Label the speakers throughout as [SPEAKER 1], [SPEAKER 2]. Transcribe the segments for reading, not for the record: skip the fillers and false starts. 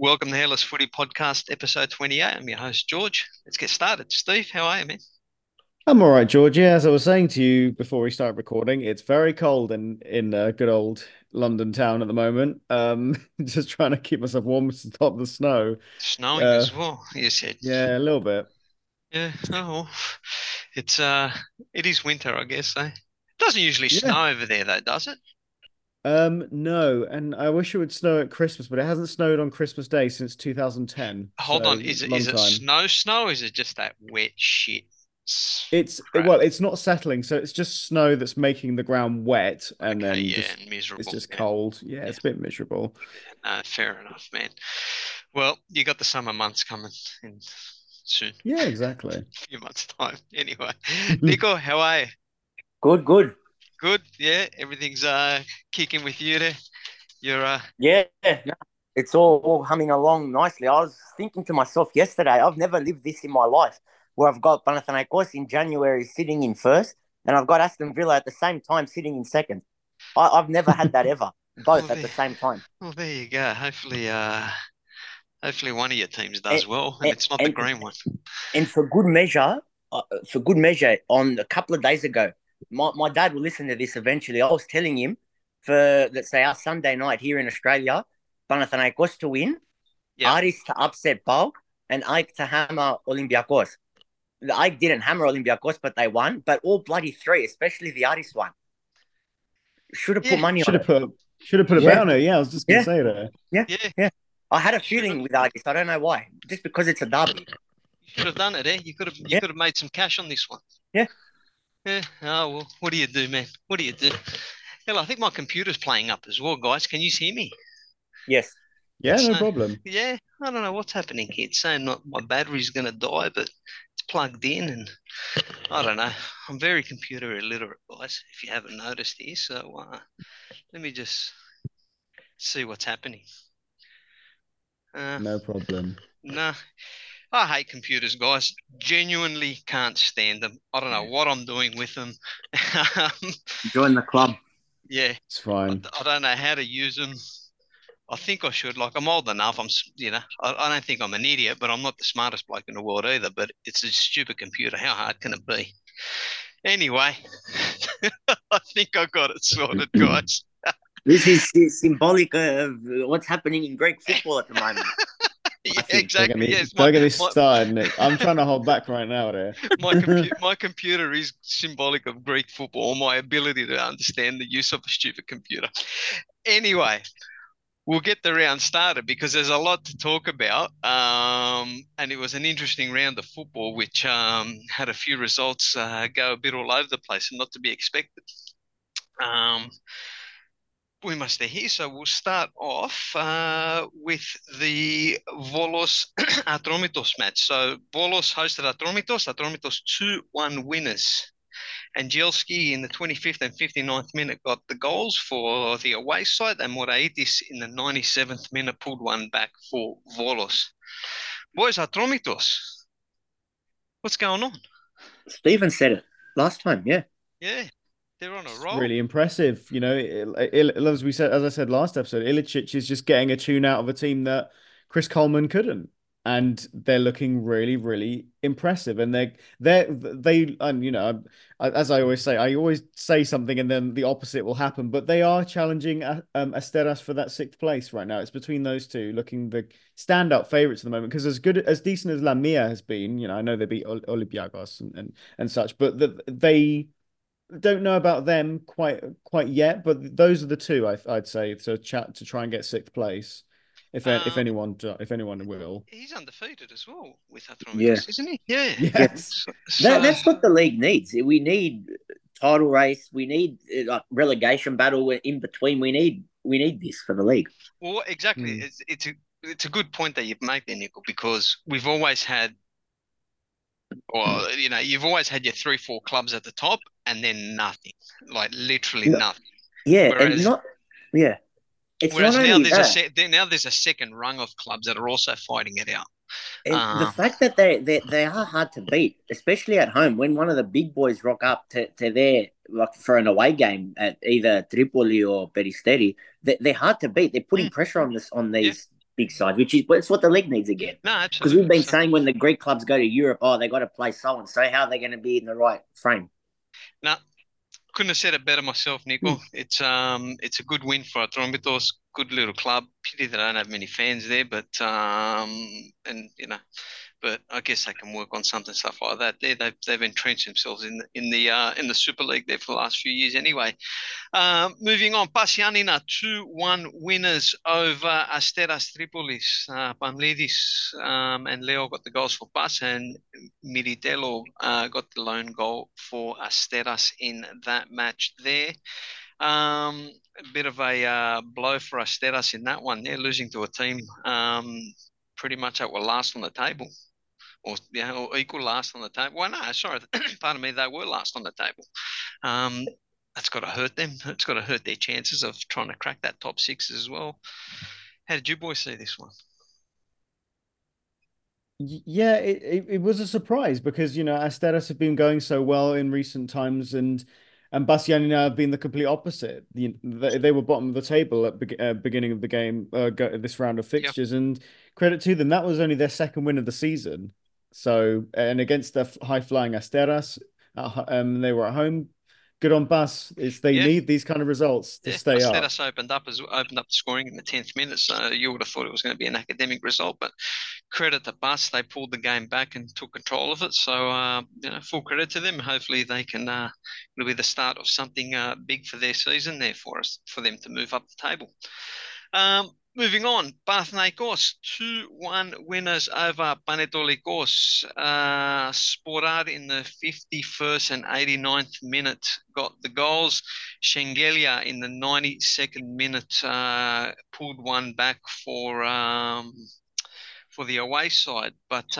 [SPEAKER 1] Welcome to Hairless Footy Podcast, episode 28. I'm your host, George. Let's get started. Steve, how are you, man?
[SPEAKER 2] I'm all right, George. Yeah, as I was saying to you before we start recording, it's very cold in good old London town at the moment. Just trying to keep myself warm to stop the snow.
[SPEAKER 1] Snowing
[SPEAKER 2] Uh,
[SPEAKER 1] as well, you said.
[SPEAKER 2] yeah, a little bit.
[SPEAKER 1] Yeah, oh, well, it's it is winter, I guess, eh? It doesn't usually
[SPEAKER 2] Yeah.
[SPEAKER 1] snow over there, though, does it?
[SPEAKER 2] No, and I wish it would snow at Christmas, but it hasn't snowed on Christmas Day since 2010,
[SPEAKER 1] Hold on,
[SPEAKER 2] so
[SPEAKER 1] is
[SPEAKER 2] long
[SPEAKER 1] it
[SPEAKER 2] time.
[SPEAKER 1] snow, or is it just that wet shit crap?
[SPEAKER 2] Well, it's not settling, so it's just snow that's making the ground wet, and
[SPEAKER 1] Okay,
[SPEAKER 2] then
[SPEAKER 1] yeah,
[SPEAKER 2] just
[SPEAKER 1] and
[SPEAKER 2] it's
[SPEAKER 1] miserable.
[SPEAKER 2] just
[SPEAKER 1] Yeah,
[SPEAKER 2] cold. Yeah,
[SPEAKER 1] yeah,
[SPEAKER 2] it's a bit miserable.
[SPEAKER 1] no, fair enough, man. Well, you got the summer months coming in soon,
[SPEAKER 2] Yeah, exactly.
[SPEAKER 1] a few months' time. Anyway, Nico, how are you?
[SPEAKER 3] Good, good.
[SPEAKER 1] Good, yeah. Everything's kicking with you there. You're
[SPEAKER 3] Yeah, no, it's all humming along nicely. I was thinking to myself yesterday, I've never lived this in my life, where I've got Panathinaikos in January sitting in first, and I've got Aston Villa at the same time sitting in second. I've never had that ever,
[SPEAKER 1] well
[SPEAKER 3] both at
[SPEAKER 1] there.
[SPEAKER 3] the same time.
[SPEAKER 1] Well, there you go. Hopefully one of your teams
[SPEAKER 3] And
[SPEAKER 1] does well, and
[SPEAKER 3] and
[SPEAKER 1] it's not the
[SPEAKER 3] and,
[SPEAKER 1] green one.
[SPEAKER 3] and for good measure, on a couple of days ago, my dad will listen to this eventually. I was telling him for, let's say, our Sunday night here in Australia, Panathinaikos to win,
[SPEAKER 1] Yep.
[SPEAKER 3] Aris to upset Bulk, and Ike to hammer Olympiacos. The Ike didn't hammer Olympiacos, but they won. But all bloody three, especially the Aris one. Should have put
[SPEAKER 1] Yeah.
[SPEAKER 3] money
[SPEAKER 2] Should
[SPEAKER 3] on
[SPEAKER 2] have
[SPEAKER 3] it.
[SPEAKER 2] put should have put a bet
[SPEAKER 3] Yeah,
[SPEAKER 2] on it. Yeah, I was just gonna
[SPEAKER 3] yeah,
[SPEAKER 2] say that.
[SPEAKER 3] yeah,
[SPEAKER 1] Yeah.
[SPEAKER 3] yeah. I had a
[SPEAKER 1] Should have.
[SPEAKER 3] feeling with Aris. I don't know why. Just because it's a derby.
[SPEAKER 1] You should have done it, eh? You
[SPEAKER 3] Yeah,
[SPEAKER 1] could have made some cash on this one.
[SPEAKER 3] yeah.
[SPEAKER 1] Yeah. Oh well. What do you do, man? What do you do? Hell, I think my computer's playing up as well, guys. Can you hear me?
[SPEAKER 3] Yes.
[SPEAKER 2] Yeah,
[SPEAKER 1] It's
[SPEAKER 2] no problem.
[SPEAKER 1] yeah. I don't know what's happening here. It's saying not my battery's gonna die, but it's plugged in, and I don't know. I'm very computer illiterate, guys. If you haven't noticed here, so let me just see what's happening. Uh,
[SPEAKER 2] No problem.
[SPEAKER 1] nah, I hate computers, guys. Genuinely can't stand them. I don't know what I'm doing with them. um,
[SPEAKER 3] Join the club.
[SPEAKER 1] yeah,
[SPEAKER 2] It's fine.
[SPEAKER 1] I don't know how to use them. I think I should. Like, I'm old enough. I don't think I'm an idiot, but I'm not the smartest bloke in the world either. But it's a stupid computer. How hard can it be? Anyway, I think I got it sorted, guys.
[SPEAKER 3] This is symbolic of what's happening in Greek football at the moment.
[SPEAKER 1] Yeah,
[SPEAKER 3] I think.
[SPEAKER 1] exactly. Yes,
[SPEAKER 2] Don't get me
[SPEAKER 1] my
[SPEAKER 2] started, Nick. I'm trying to hold back right now there.
[SPEAKER 1] my computer is symbolic of Greek football, my ability to understand the use of a stupid computer. Anyway, we'll get the round started because there's a lot to talk about. And it was an interesting round of football, which had a few results go a bit all over the place and not to be expected. Um, we must stay here. So we'll start off with the Volos Atromitos match. So Volos hosted Atromitos. Atromitos 2-1 winners. Angelski in the 25th and 59th minute got the goals for the away side, and Moraitis in the 97th minute pulled one back for Volos. Boys, Atromitos, what's going on?
[SPEAKER 3] Stephen said it last time. Yeah.
[SPEAKER 1] Yeah, they're on a
[SPEAKER 2] It's
[SPEAKER 1] roll.
[SPEAKER 2] really impressive. As we said, as I said last episode, Ilicic is just getting a tune out of a team that Chris Coleman couldn't, and they're looking really, really impressive. And and as I always say, I always say something and then the opposite will happen. But they are challenging Asteras for that sixth place right now. It's between those two, looking the standout favorites at the moment. Because as decent as Lamia has been, I know they beat Olympiacos and such, but they don't know about them quite yet, but those are the two I'd say to chat to try and get sixth place,
[SPEAKER 1] Um,
[SPEAKER 2] if anyone will.
[SPEAKER 1] he's undefeated as well with
[SPEAKER 3] Yeah.
[SPEAKER 1] Atromitos, isn't he? Yeah.
[SPEAKER 3] Yeah.
[SPEAKER 2] Yes.
[SPEAKER 3] That's what the league needs. We need title race. We need like relegation battle in between. We need this for the league.
[SPEAKER 1] Well, exactly.
[SPEAKER 2] Hmm.
[SPEAKER 1] It's a good point that you've made there, Nickel, because we've always had, or you've always had your three, four clubs at the top, and then nothing, like literally
[SPEAKER 3] No,
[SPEAKER 1] nothing.
[SPEAKER 3] yeah, and
[SPEAKER 1] Whereas
[SPEAKER 3] not yeah. It's not
[SPEAKER 1] Whereas now
[SPEAKER 3] only that.
[SPEAKER 1] now there's a second rung of clubs that are also fighting it out.
[SPEAKER 3] And the
[SPEAKER 1] Uh,
[SPEAKER 3] fact that they are hard to beat, especially at home, when one of the big boys rock up to their like for an away game at either Tripoli or Peristeri, they're hard to beat. They're putting
[SPEAKER 1] mm,
[SPEAKER 3] pressure on this on
[SPEAKER 1] yeah,
[SPEAKER 3] these. big sides, which is it's what the league needs again.
[SPEAKER 1] No,
[SPEAKER 3] Because we've
[SPEAKER 1] absolutely.
[SPEAKER 3] been
[SPEAKER 1] So,
[SPEAKER 3] saying when the Greek clubs go to Europe, oh, they got to play so and so. How are they going to be in the right frame?
[SPEAKER 1] no, couldn't have said it better myself, Nico. It's a good win for Atromitos. Good little club. Pity they don't have many fans there, but and but I guess they can work on something stuff like that. They've entrenched themselves in the Super League there for the last few years anyway. Moving on, Pasianina 2-1 winners over Asteras Tripolis. Pamlidis and Leo got the goals for Pas, and Miritelo got the lone goal for Asteras in that match there. A bit of a blow for Asteras in that one. They're losing to a team pretty much that were last on the table. Or equal last on the table. Well, no, sorry, pardon me, they were last on the table. That's got to hurt them. It's got to hurt their chances of trying to crack that top six as well. How did you boys see this one?
[SPEAKER 2] Yeah, it was a surprise because Asteras have been going so well in recent times, and Bassiani have been the complete opposite. They were bottom of the table at beginning of the game, this round of
[SPEAKER 1] Yep.
[SPEAKER 2] fixtures, and credit to them, that was only their second win of the season. So, and against the high flying Asteras, they were at home. Good on Bas. They
[SPEAKER 1] Yeah.
[SPEAKER 2] need these kind of results to
[SPEAKER 1] Yeah,
[SPEAKER 2] stay up.
[SPEAKER 1] Asteras opened up the scoring in the 10th minute, so you would have thought it was going to be an academic result. But credit to Bus, they pulled the game back and took control of it. So full credit to them. Hopefully they can. It'll be the start of something big for their season there for them to move up the table. Moving on, Panathinaikos 2-1 winners over Panetolikos. Sporar in the 51st and 89th minute got the goals. Shengelia in the 92nd minute pulled one back for the away side, but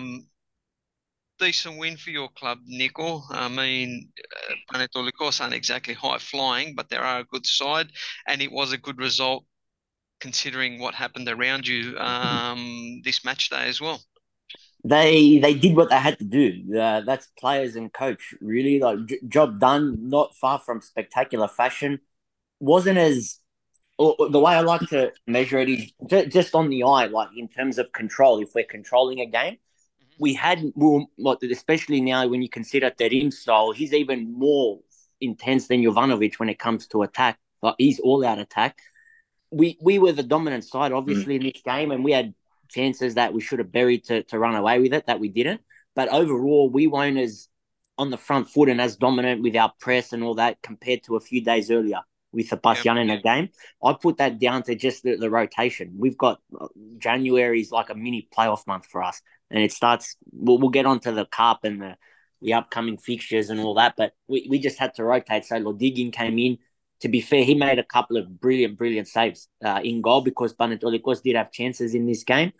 [SPEAKER 1] decent win for your club, Nico. I mean, Panetolikos aren't exactly high flying, but they are a good side, and it was a good result considering what happened around you this match day as well.
[SPEAKER 3] They did what they had to do. That's players and coach really like job done. Not far from spectacular fashion. Wasn't as the way I like to measure it is just on the eye, like in terms of control. If we're controlling a game, we had like especially now when you consider Terim's style, he's even more intense than Jovanovic when it comes to attack. Like he's all out attack. We were the dominant side, obviously, in this game, and we had chances that we should have buried to run away with it that we didn't. But overall, we weren't as on the front foot and as dominant with our press and all that compared to a few days earlier with the Pasian in the game. I put that down to just the rotation. We've got January is like a mini playoff month for us, and it starts. We'll get onto the cup and the upcoming fixtures and all that, but we just had to rotate. So Lodigin came in. To be fair, he made a couple of brilliant saves in goal because Panetolikos did have chances in this game.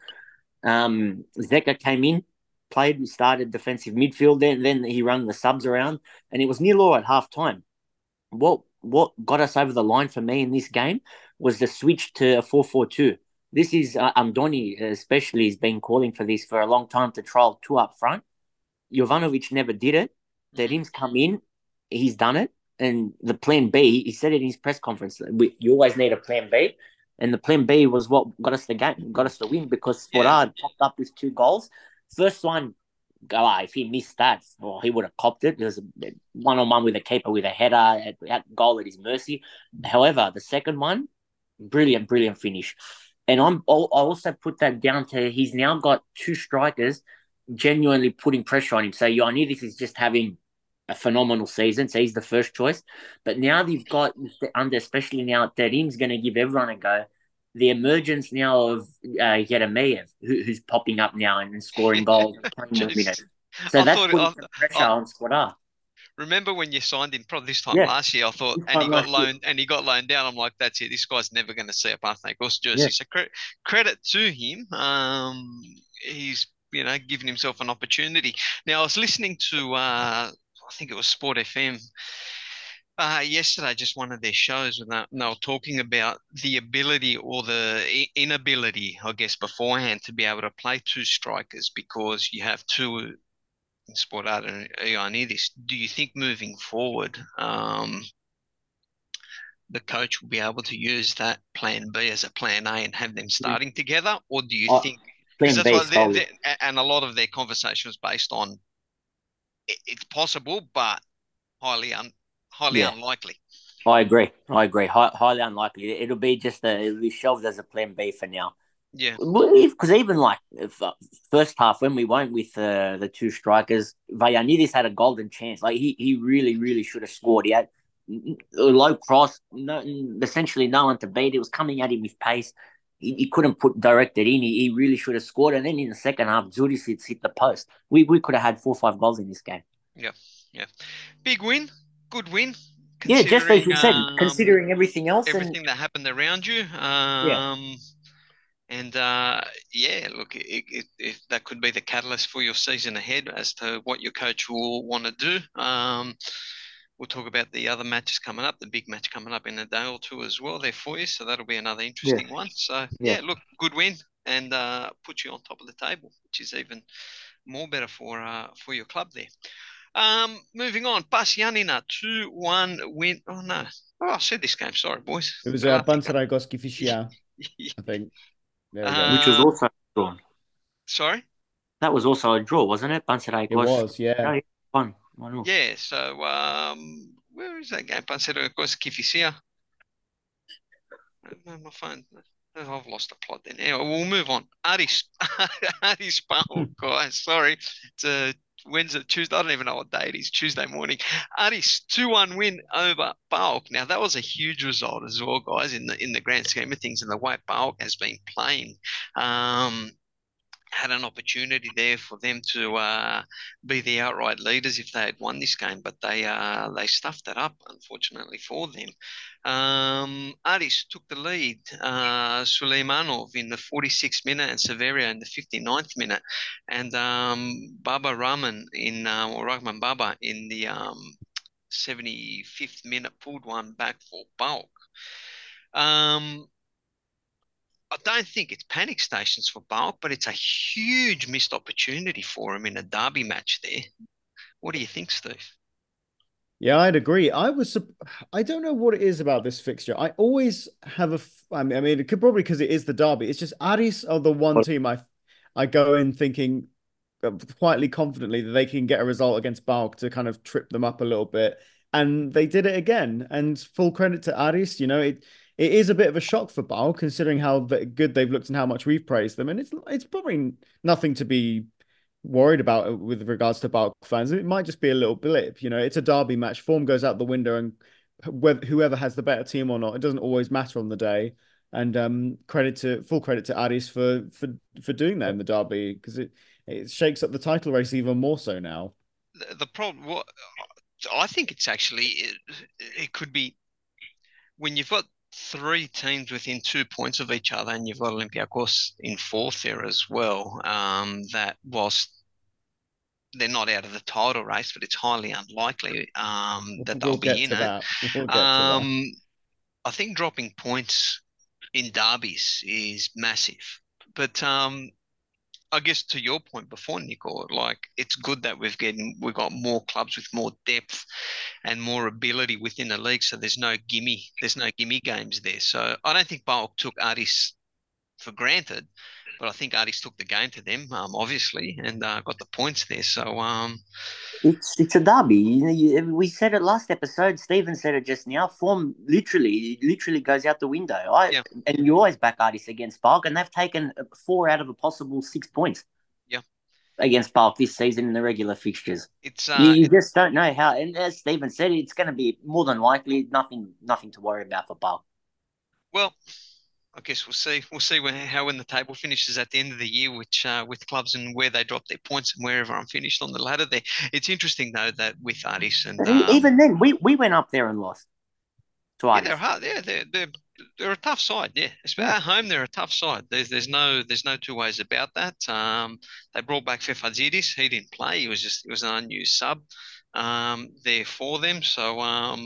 [SPEAKER 3] Zeka came in, played, started defensive midfield, then he run the subs around, and it was nil all at half time. What got us over the line for me in this game was the switch to a 4-4-2. This is Amdoni especially has been calling for this for a long time to trial two up front. Jovanovic never did it. Terim's come in, he's done it. And the plan B, he said it in his press conference, you always need a plan B. And the plan B was what got us the game, got us the win because Sporar popped up with 2 goals. First one, if he missed that, well, he would have copped it. There was a one-on-one with a keeper with a header at goal at his mercy. However, the second one, brilliant finish. And I also put that down to he's now got 2 strikers genuinely putting pressure on him. So Ioannidis is just having a phenomenal season, so he's the first choice. But now they've got especially now Terim's going to give everyone a go. The emergence now of Yeremeyev, who's popping up now and scoring goals and playing more minutes. So that's putting some pressure on Sporar.
[SPEAKER 1] Remember when you signed him probably this time last year? I thought, and he got loaned down. I'm like, that's it. This guy's never going to see a Panathinaikos jersey. So credit to him. He's given himself an opportunity. Now I was listening to I think it was Sport FM yesterday, just one of their shows, and they were talking about the ability or the inability, I guess, beforehand to be able to play 2 strikers because you have 2 in Sporar and Ioannidis. Do you think moving forward, the coach will be able to use that plan B as a plan A and have them starting together? Or do you think, because
[SPEAKER 3] Plan
[SPEAKER 1] that's
[SPEAKER 3] B
[SPEAKER 1] what
[SPEAKER 3] solely.
[SPEAKER 1] and a lot of their conversation was based on it's possible, but highly
[SPEAKER 3] Yeah,
[SPEAKER 1] unlikely.
[SPEAKER 3] I agree. Highly unlikely. It'll be shelved as a plan B for now.
[SPEAKER 1] Yeah.
[SPEAKER 3] Because even like first half when we went with the two strikers, Vayanidis had a golden chance. Like he really should have scored. He had a low cross, essentially no one to beat. It was coming at him with pace. He couldn't direct it in. He really should have scored. And then in the second half, Zurisic hit the post. We could have had 4 or 5 goals in this game.
[SPEAKER 1] Yeah. Yeah. Big win. Good win.
[SPEAKER 3] Yeah, just as
[SPEAKER 1] Considering
[SPEAKER 3] you said, considering everything else, and
[SPEAKER 1] everything that happened around you.
[SPEAKER 3] yeah,
[SPEAKER 1] And yeah, look, that could be the catalyst for your season ahead as to what your coach will want to do. We'll talk about the other matches coming up, the big match coming up in a day or two as well there for you. So that'll be another
[SPEAKER 3] yeah,
[SPEAKER 1] interesting one. So
[SPEAKER 3] yeah.
[SPEAKER 1] yeah, look, good win and put you on top of the table, which is even more better for your club there. Moving on, Pasianina 2-1 win. Oh no, I said this game. Sorry, boys.
[SPEAKER 2] It was
[SPEAKER 1] Galactica.
[SPEAKER 2] Bantaray Fischer, I think. There we go.
[SPEAKER 3] Which was also drawn.
[SPEAKER 1] Sorry.
[SPEAKER 3] That was also a draw, wasn't it?
[SPEAKER 2] It was, yeah.
[SPEAKER 3] No, one. 1-1.
[SPEAKER 1] Yeah, so where is that game? Panseiro Kifisia. My phone. I've lost the plot then. Anyway, we'll move on. Aris Paul, guys. Sorry. It's a Wednesday, Tuesday. I don't even know what day it is. Tuesday morning. Aris 2-1 win over PAOK. Now that was a huge result as well, guys, in the grand scheme of things and the way PAOK has been playing. Had an opportunity there for them to be the outright leaders if they had won this game, but they stuffed that up, unfortunately for them. Aris took the lead, Suleimanov in the 46th minute and Severia in the 59th minute, and Baba Rahman or Rahman Baba in the 75th minute pulled one back for bulk. I don't think it's panic stations for Bulk, but it's a huge missed opportunity for him in a derby match there. What do you think, Steve?
[SPEAKER 2] Yeah, I'd agree. I don't know what it is about this fixture. I always have I mean, it could probably because it is the derby. It's just Aris are the one team I go in thinking quietly confidently that they can get a result against Balk to kind of trip them up a little bit. And they did it again. And full credit to Aris. It is a bit of a shock for Balk considering how good they've looked and how much we've praised them. And it's probably nothing to be worried about with regards to Balk fans. It might just be a little blip. It's a derby match. Form goes out the window, and whoever has the better team or not, it doesn't always matter on the day. And full credit to Aris for doing that in the derby because it shakes up the title race even more so now.
[SPEAKER 1] The problem, what I think it's actually it could be when you've got 3 teams within 2 points of each other, and you've got Olympiacos in 4th there as well. That whilst they're not out of the title race, but it's highly unlikely that they'll be in it.
[SPEAKER 2] We'll get to that.
[SPEAKER 1] I think dropping points in derbies is massive, but I guess to your point before, Nico, like it's good that we've got more clubs with more depth and more ability within the league. So there's no gimme games there. So I don't think Bulk took Aris for granted, but I think Aris took the game to them, obviously, and got the points there. So
[SPEAKER 3] It's a derby. We said it last episode. Stephen said it just now. Form literally goes out the window. And you always back Aris against Bulk, and they've taken 4 out of a possible 6 points.
[SPEAKER 1] Yeah,
[SPEAKER 3] against Bulk this season in the regular fixtures.
[SPEAKER 1] It's
[SPEAKER 3] you just don't know how. And as Stephen said, it's going to be more than likely nothing to worry about for Bulk.
[SPEAKER 1] Well, I guess we'll see. We'll see when the table finishes at the end of the year, which with clubs and where they drop their points and wherever I'm finished on the ladder there. It's interesting though that with Aris and
[SPEAKER 3] even then we went up there and lost to Aris.
[SPEAKER 1] Yeah, they're hard. Yeah, they're a tough side. Yeah, at home they're a tough side. There's no two ways about that. They brought back Fefadzidis. He didn't play. He was an unused sub there for them. So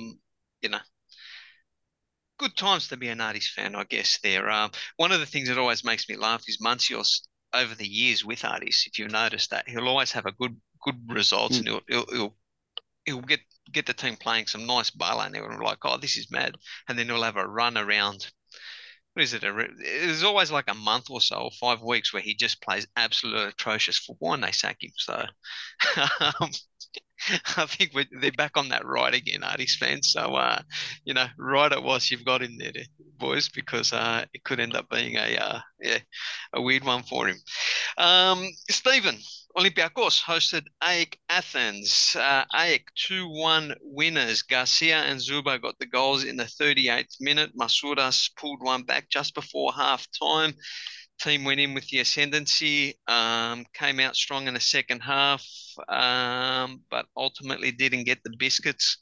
[SPEAKER 1] good times to be an Aris fan, I guess. There. One of the things that always makes me laugh is Muncios over the years with Aris. If you've noticed that, he'll always have a good results, and he'll get get the team playing some nice ball, and they were like, oh, this is mad. And then he'll have a run around. What is it? There's always like a month or so, or 5 weeks, where he just plays absolute atrocious football, and they sack him. So um, I think they're back on that right again, Arties fans. So, right at what you've got in there, boys, because it could end up being a weird one for him. Stephen, Olympiacos hosted AEK Athens. AEK 2-1 winners. Garcia and Zuba got the goals in the 38th minute. Masouras pulled one back just before half time. Team went in with the ascendancy, came out strong in the second half, but ultimately didn't get the biscuits.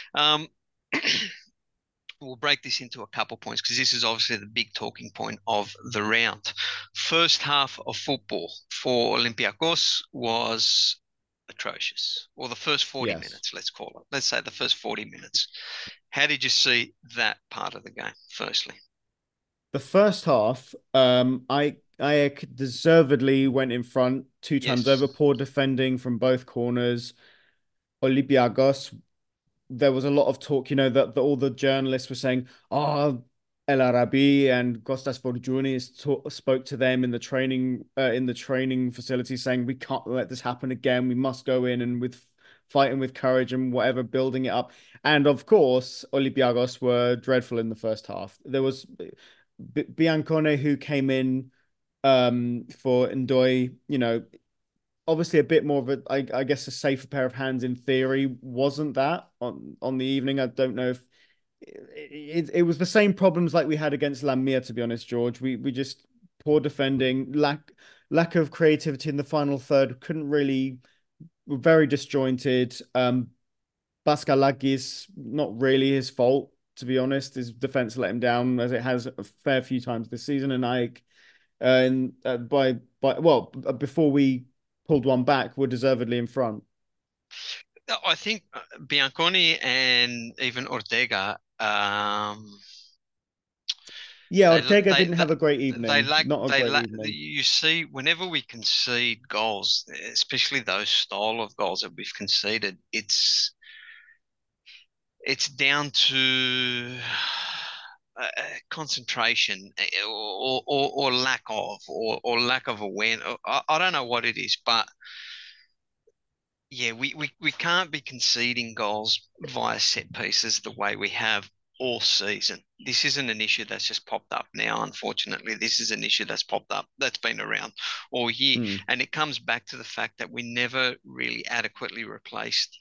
[SPEAKER 1] We'll break this into a couple points because this is obviously the big talking point of the round. First half of football for Olympiacos was atrocious, or the first 40 minutes, let's call it. Let's say the first 40 minutes. How did you see that part of the game, firstly?
[SPEAKER 2] The first half, I deservedly went in front two times over. Poor defending from both corners. Olympiacos, there was a lot of talk, that all the journalists were saying, oh, El Arabi and Kostas Forgiounis spoke to them in the training facility saying, we can't let this happen again. We must go in and fighting with courage and whatever, building it up. And of course, Olympiacos were dreadful in the first half. There was Biancone, who came in for Ndoye, obviously a bit more of a, I guess, a safer pair of hands in theory. Wasn't that on the evening? I don't know if it was the same problems like we had against Lamia, to be honest, George. We just poor defending, lack of creativity in the final third. Were very disjointed. Baskalakis, not really his fault, to be honest. His defense let him down, as it has a fair few times this season. And before we pulled one back, were deservedly in front.
[SPEAKER 1] I think Biancone and even Ortega.
[SPEAKER 2] Ortega didn't have a great evening.
[SPEAKER 1] You see, whenever we concede goals, especially those style of goals that we've conceded, it's down to concentration or lack of awareness. I don't know what it is, but yeah, we can't be conceding goals via set pieces the way we have all season. This isn't an issue that's just popped up now. Unfortunately, this is an issue that's popped up, that's been around all year. And it comes back to the fact that we never really adequately replaced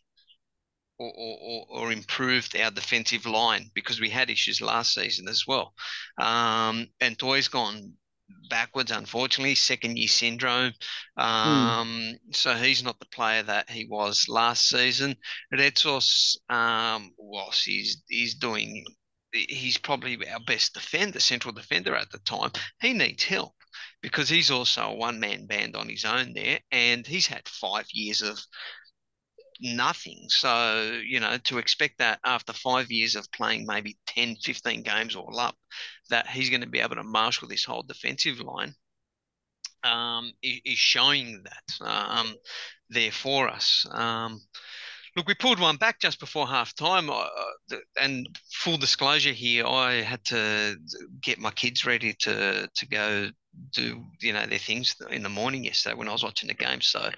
[SPEAKER 1] or improved our defensive line, because we had issues last season as well. And Toy's gone backwards, unfortunately, second year syndrome. So he's not the player that he was last season. Retsos, whilst he's probably our best defender, central defender at the time, he needs help because he's also a one-man band on his own there, and he's had 5 years of nothing. So, to expect that after 5 years of playing maybe 10, 15 games all up, that he's going to be able to marshal this whole defensive line is showing that there for us. Look, we pulled one back just before half time. And full disclosure here, I had to get my kids ready to go do, their things in the morning yesterday when I was watching the game. So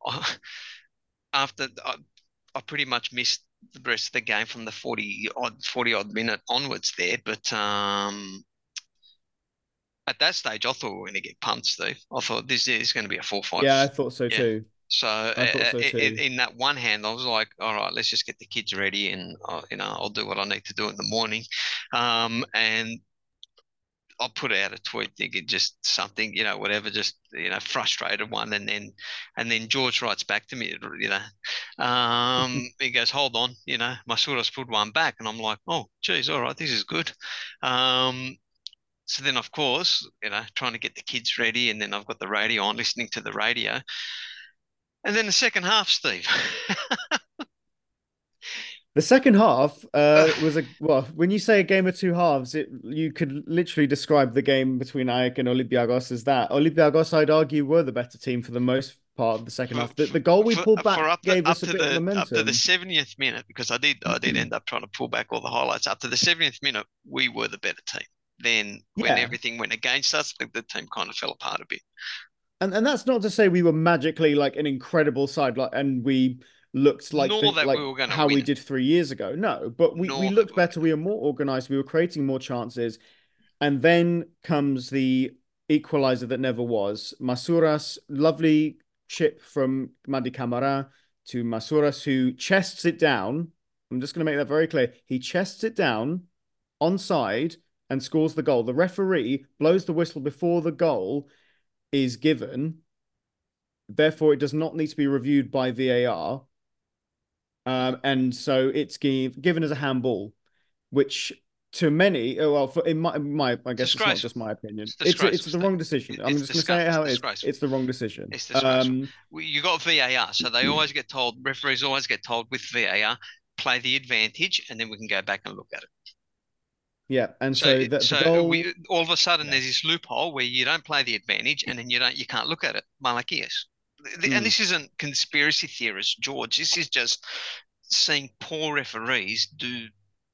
[SPEAKER 1] after I pretty much missed the rest of the game from the 40 odd minute onwards there. But at that stage, I thought we were going to get pumped, Steve. I thought this is going to be a 4-5.
[SPEAKER 2] Yeah, I thought so too.
[SPEAKER 1] So, in that one hand, I was like, all right, let's just get the kids ready, and I'll do what I need to do in the morning. And I'll put out a tweet thinking just something, whatever, just, frustrated one. And then George writes back to me, he goes, hold on, Masouras put one back. And I'm like, oh, geez, all right, this is good. So then, of course, trying to get the kids ready. And then I've got the radio on, listening to the radio. And then the second half, Steve.
[SPEAKER 2] The second half was when you say a game of two halves, you could literally describe the game between AEK and Olympiacos as that. Olympiacos, I'd argue, were the better team for the most part of the second half. The goal we pulled back gave us a bit of momentum.
[SPEAKER 1] Up to the 70th minute, because I did end up trying to pull back all the highlights. Up to the 70th minute, we were the better team. Then when everything went against us, the team kind of fell apart a bit.
[SPEAKER 2] And that's not to say we were magically like an incredible side, like, and we looked like
[SPEAKER 1] we were going to
[SPEAKER 2] how
[SPEAKER 1] win.
[SPEAKER 2] we did 3 years ago. No, but we looked better. We were more organized. We were creating more chances. And then comes the equalizer that never was. Masouras, lovely chip from Mady Camara to Masouras, who chests it down. I'm just going to make that very clear. He chests it down onside and scores the goal. The referee blows the whistle before the goal is given. Therefore, it does not need to be reviewed by VAR. And so it's given as a handball, which to many, well, in my I guess it's not just my opinion. It's the wrong decision. I'm just going to say it how it is. It's the wrong decision.
[SPEAKER 1] It's disgraceful. You got VAR, so they always get told, referees always get told with VAR, play the advantage, and then we can go back and look at it.
[SPEAKER 2] Yeah, and so the goal,
[SPEAKER 1] all of a sudden there's this loophole where you don't play the advantage, and then you can't look at it. Malachias. And this isn't conspiracy theorist, George. This is just seeing poor referees do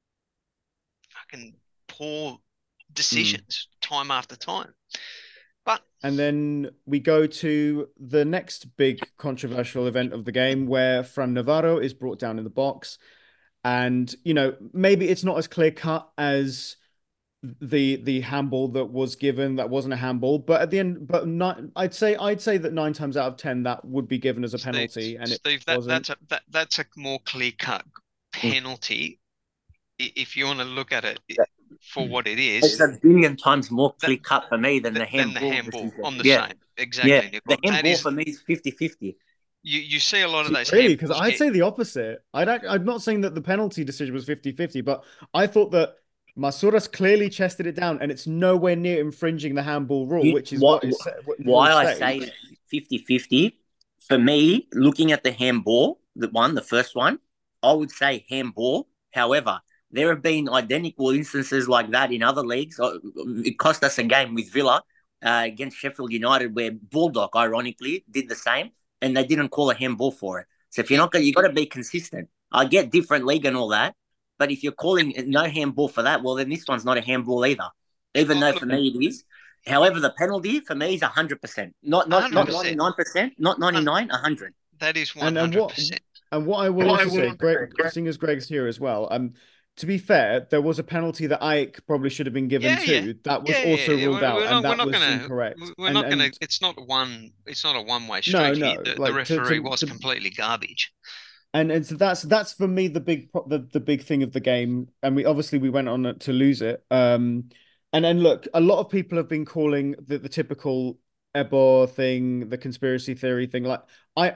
[SPEAKER 1] fucking poor decisions time after time.
[SPEAKER 2] And then we go to the next big controversial event of the game where Fran Navarro is brought down in the box. And, you know, maybe it's not as clear cut as the handball that was given. That wasn't a handball, but at the end, I'd say that 9 times out of 10 that would be given as a penalty.
[SPEAKER 1] That's a more clear cut penalty. If you want to look at it for what it is,
[SPEAKER 3] it's a billion times more clear cut for me than the handball
[SPEAKER 1] on the same. Exactly.
[SPEAKER 3] Yeah. The handball for me is 50-50.
[SPEAKER 1] You see a lot of those.
[SPEAKER 2] Really? Because I'd say the opposite. I'm not saying that the penalty decision was 50-50, but I thought that Masouras clearly chested it down, and it's nowhere near infringing the handball rule, which is
[SPEAKER 3] why I say 50-50. For me, looking at the handball, the first one, I would say handball. However, there have been identical instances like that in other leagues. It cost us a game with Villa against Sheffield United, where Baldock, ironically, did the same, and they didn't call a handball for it. So if you're not going, you got to be consistent. I get different league and all that, but if you're calling no handball for that, well, then this one's not a handball either. Even though for me it is. However, the penalty for me is 100%, not 99%, not 99, 100.
[SPEAKER 1] That is 100%.
[SPEAKER 2] And what I will also say, seeing as Greg's here as well, to be fair, there was a penalty that Ike probably should have been given too. That was also ruled out, and that was incorrect.
[SPEAKER 1] We're not going to. It's not a one-way street. No. The referee was completely garbage.
[SPEAKER 2] And so that's for me the big thing of the game. And we went on to lose it. And then look, a lot of people have been calling the typical Ebo thing, the conspiracy theory thing. Like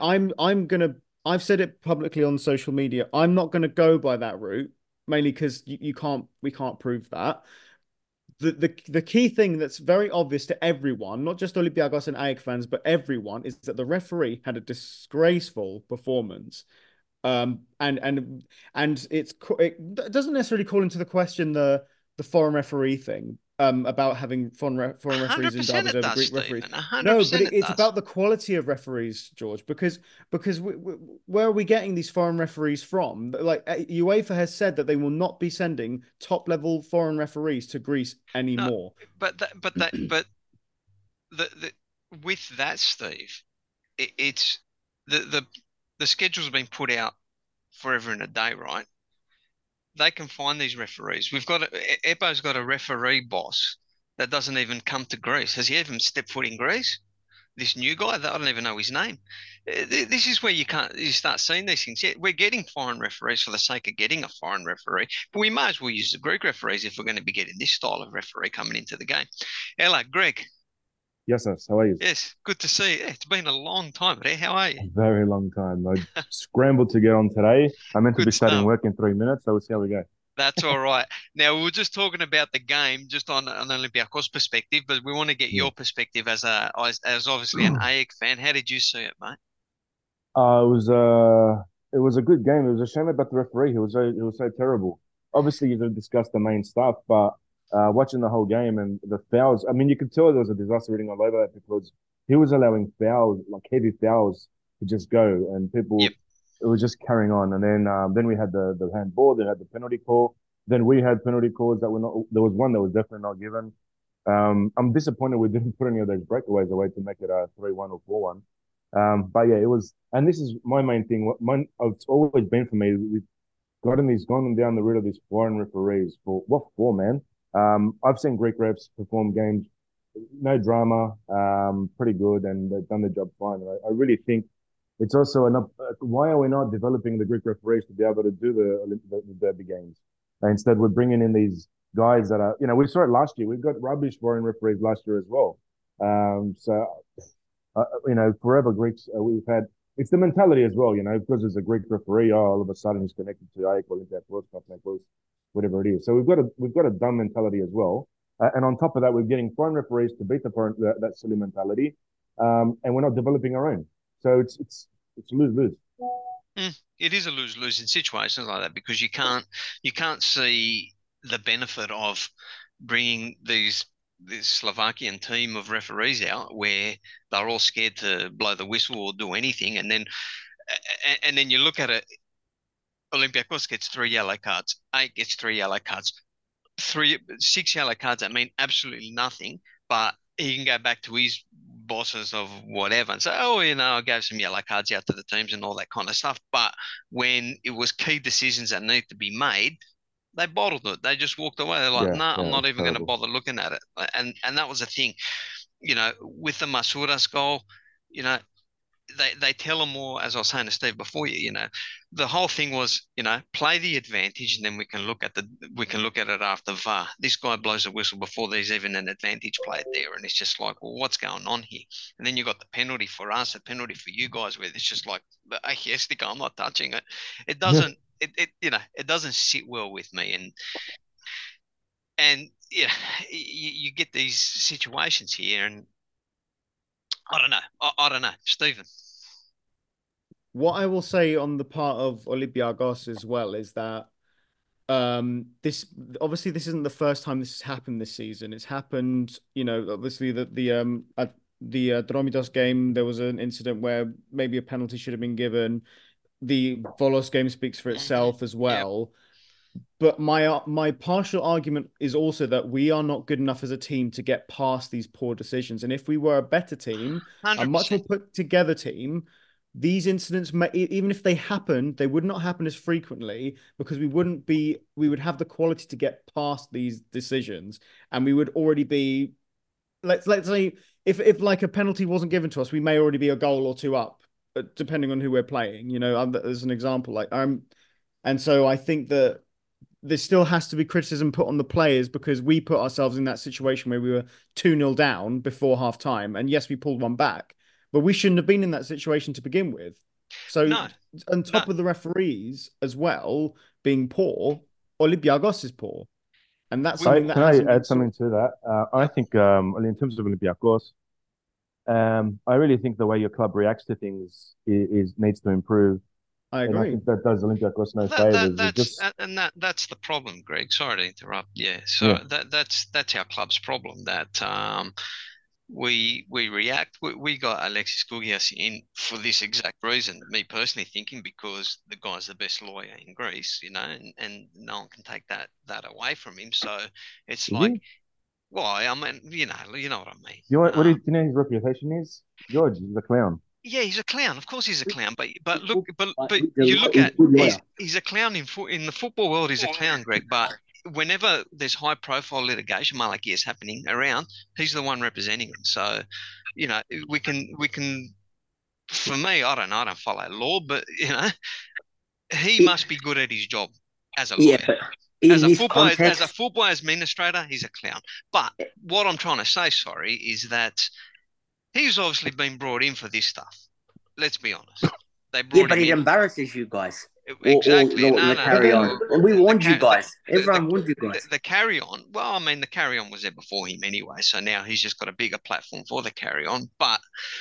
[SPEAKER 2] I've said it publicly on social media. I'm not gonna go by that route. Mainly because we can't prove that. The key thing that's very obvious to everyone, not just Olympiacos and AEK fans, but everyone, is that the referee had a disgraceful performance. And it doesn't necessarily call into the question the foreign referee thing. About having foreign referees in derbies over Greek referees. No, but it's about the quality of referees, George, because where are we getting these foreign referees from? Like UEFA has said that they will not be sending top-level foreign referees to Greece anymore.
[SPEAKER 1] No, but with that, Steve, it's the schedule's been put out forever and a day, right? They can find these referees. Ebo's got a referee boss that doesn't even come to Greece. Has he even stepped foot in Greece? This new guy, I don't even know his name. This is where you start seeing these things. Yeah, we're getting foreign referees for the sake of getting a foreign referee, but we might as well use the Greek referees if we're going to be getting this style of referee coming into the game. Hello, Greg.
[SPEAKER 4] Yes, sir. How are you?
[SPEAKER 1] Yes, good to see you. It's been a long time, but how are you?
[SPEAKER 4] A very long time. I scrambled to get on today. I meant to be starting work in 3 minutes, so we'll see how we go.
[SPEAKER 1] That's all right. Now, we were just talking about the game just on an Olympiacos perspective, but we want to get your perspective as obviously an AEK fan. How did you see it, mate?
[SPEAKER 4] It was a good game. It was a shame about the referee. He was so terrible. Obviously, you discussed the main stuff, but watching the whole game and the fouls, I mean, you could tell there was a disaster reading all over that because he was allowing fouls, like heavy fouls, to just go, and
[SPEAKER 1] Yep.
[SPEAKER 4] it was just carrying on. And then we had the handball, then had the penalty call, then we had penalty calls that were not. There was one that was definitely not given. I'm disappointed we didn't put any of those breakaways away to make it a 3-1 or 4-1. But yeah, it was, and this is my main thing. It's always been for me. We've gone down the route of these foreign referees for what for, man? I've seen Greek refs perform games, no drama, pretty good, and they've done the job fine. I really think it's also enough. Why are we not developing the Greek referees to be able to do the derby games? Instead, we're bringing in these guys that are, we saw it last year. We've got rubbish foreign referees last year as well. Forever Greeks, we've had, it's the mentality as well, because there's a Greek referee, all of a sudden he's connected to AEK, Olympiacos, Panathinaikos, whatever it is. So we've got a dumb mentality as well. And on top of that, we're getting foreign referees to beat that silly mentality, and we're not developing our own. So it's lose-lose.
[SPEAKER 1] It is a lose-lose in situations like that, because you can't see the benefit of bringing this Slovakian team of referees out where they're all scared to blow the whistle or do anything, and then you look at it. Olympiacos gets 3 yellow cards. AEK gets 3 yellow cards. 6 yellow cards that mean absolutely nothing, but he can go back to his bosses of whatever and say, oh, I gave some yellow cards out to the teams and all that kind of stuff. But when it was key decisions that need to be made, they bottled it. They just walked away. They're like, no, I'm not even going to bother looking at it. And that was the thing, with the Masouras goal, they tell them more, as I was saying to Steve before, the whole thing was, play the advantage, and then we can look at it after VAR. This guy blows a whistle before there's even an advantage played there, and it's just like, well, what's going on here? And then you got the penalty for us, a penalty for you guys, where it's just like, yes, I'm not touching it. It doesn't, it doesn't sit well with me, and you get these situations here, and I don't know. I don't know, Stephen.
[SPEAKER 2] What I will say on the part of Olympiacos as well is that this obviously this isn't the first time this has happened this season. It's happened, obviously at the Dromitos game there was an incident where maybe a penalty should have been given. The Volos game speaks for itself as well. But my partial argument is also that we are not good enough as a team to get past these poor decisions. And if we were a better team,
[SPEAKER 1] 100%.
[SPEAKER 2] a much more put together team, these incidents, even if they happened, they would not happen as frequently, because we would have the quality to get past these decisions, and we would already be, let's say, if like a penalty wasn't given to us, we may already be a goal or two up, depending on who we're playing. As an example, and so I think that there still has to be criticism put on the players, because we put ourselves in that situation where we were 2-0 down before half time. And yes, we pulled one back, but we shouldn't have been in that situation to begin with. So on top of the referees as well being poor, Olympiacos is poor. And that's something that
[SPEAKER 4] can I add something to that? I think in terms of Olympiacos, I really think the way your club reacts to things needs to improve.
[SPEAKER 2] I agree.
[SPEAKER 4] And I think that does Olympiacos no favors.
[SPEAKER 1] That's the problem, Greg. Sorry to interrupt. Yeah. So that's our club's problem, that we react. We got Alexis Kougias in for this exact reason. Me personally thinking, because the guy's the best lawyer in Greece, and no one can take that away from him. So it's like, well, I mean, you know what I mean.
[SPEAKER 4] What do you know his reputation is? George, he's a clown.
[SPEAKER 1] Yeah, he's a clown. Of course, he's a clown. But you look at, he's a clown in the football world. He's a clown, Greg. But whenever there's high profile litigation, Malaki is happening around, he's the one representing him. So, we can. For me, I don't follow law, but he must be good at his job as a lawyer. As a football administrator, he's a clown. But what I'm trying to say, is that he's obviously been brought in for this stuff. Let's be honest.
[SPEAKER 3] But it embarrasses you guys.
[SPEAKER 1] Exactly.
[SPEAKER 3] The carry on. And we warned you guys. Everyone warned you guys.
[SPEAKER 1] The carry on. Well, I mean, the carry on was there before him anyway. So now he's just got a bigger platform for the carry on. But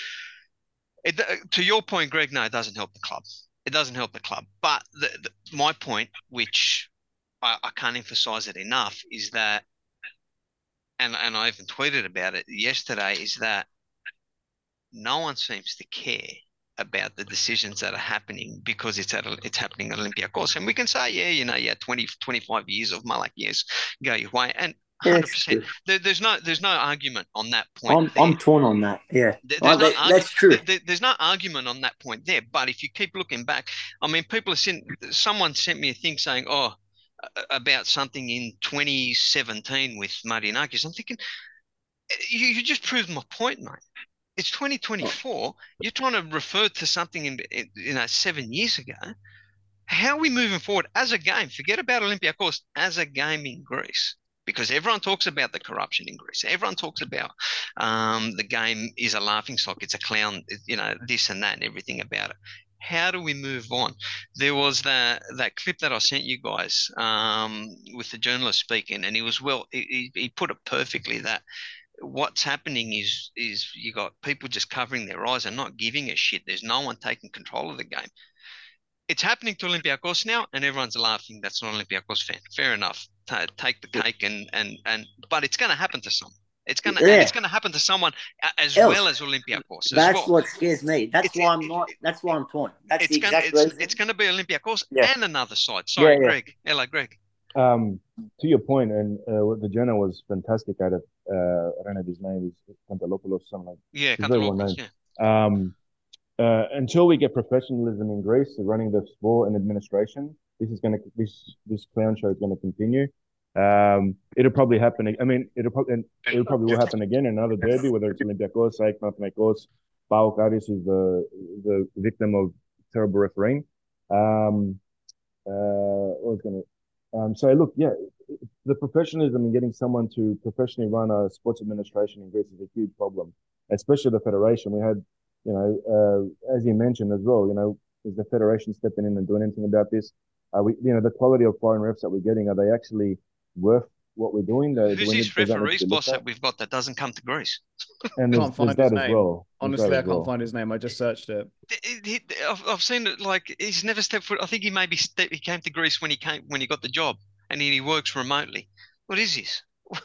[SPEAKER 1] to your point, Greg, no, it doesn't help the club. It doesn't help the club. But my point, which I can't emphasize it enough, is that, and I even tweeted about it yesterday, is that no one seems to care about the decisions that are happening because it's happening at Olympiacos. And we can say, yeah, 20, 25 years of Malak years go your way. And 100%. There's no argument on that point.
[SPEAKER 3] I'm torn on that. Yeah,
[SPEAKER 1] That's
[SPEAKER 3] true.
[SPEAKER 1] There's no argument on that point there. But if you keep looking back, I mean, someone sent me a thing saying, about something in 2017 with Marianakis. I'm thinking, you just proved my point, mate. It's 2024. You're trying to refer to something 7 years ago. How are we moving forward as a game? Forget about Olympiacos as a game in Greece, because everyone talks about the corruption in Greece. Everyone talks about the game is a laughingstock. It's a clown, this and that and everything about it. How do we move on? There was that clip that I sent you guys with the journalist speaking, and he put it perfectly that what's happening is you got people just covering their eyes and not giving a shit. There's no one taking control of the game. It's happening to Olympiacos now, and everyone's laughing. That's not an Olympiacos fan. Fair enough. Take the cake, but it's going to happen to someone. It's going to happen to someone as well as Olympiacos.
[SPEAKER 3] That's what scares me. That's why I'm torn. That's the exact reason.
[SPEAKER 1] It's going to be Olympiacos and another side. Sorry, Greg. Hello, Greg.
[SPEAKER 4] To your point, and the journal was fantastic at it. I don't know if his name is Kantalopoulos, something like that.
[SPEAKER 1] Yeah, Kantalopoulos,
[SPEAKER 4] until we get professionalism in Greece, running the sport and administration, this clown show is going to continue. It'll probably happen. I mean, it'll probably will happen again in another derby, whether it's Olympiacos, AEK, Panathinaikos, PAOK. Aris is the victim of terrible refereeing. So look, the professionalism in getting someone to professionally run a sports administration in Greece is a huge problem, especially the federation. We had, as you mentioned as well, is the federation stepping in and doing anything about this? The quality of foreign refs that we're getting, are they actually worth what we're doing?
[SPEAKER 1] Who's this referee's boss that we've got that doesn't come to Greece?
[SPEAKER 4] And
[SPEAKER 2] can't find his name.
[SPEAKER 4] Well.
[SPEAKER 2] Honestly, I can't find his name. I just searched it.
[SPEAKER 1] I've seen it. Like, he's never stepped foot. I think he came to Greece when he got the job, and he works remotely. What is this?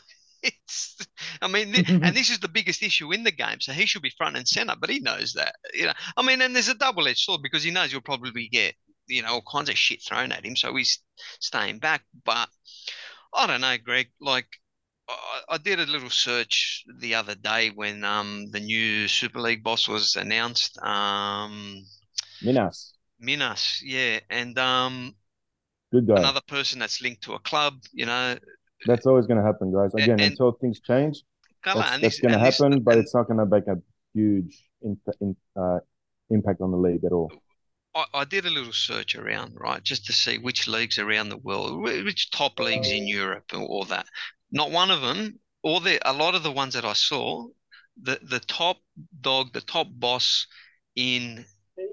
[SPEAKER 1] And this is the biggest issue in the game, so he should be front and center, but he knows that, and there's a double-edged sword because he knows you'll probably get, all kinds of shit thrown at him, so he's staying back. But I don't know, Greg, like, I did a little search the other day when the new Super League boss was announced.
[SPEAKER 4] Minas,
[SPEAKER 1] yeah, and
[SPEAKER 4] good guy.
[SPEAKER 1] Another person that's linked to a club,
[SPEAKER 4] That's always going to happen, guys. Again, until things change, that's going to happen, but it's not going to make a huge impact on the league at all.
[SPEAKER 1] I did a little search around, right, just to see which leagues around the world, which top leagues in Europe or that. Not one of them, a lot of the ones that I saw, the top dog, the top boss and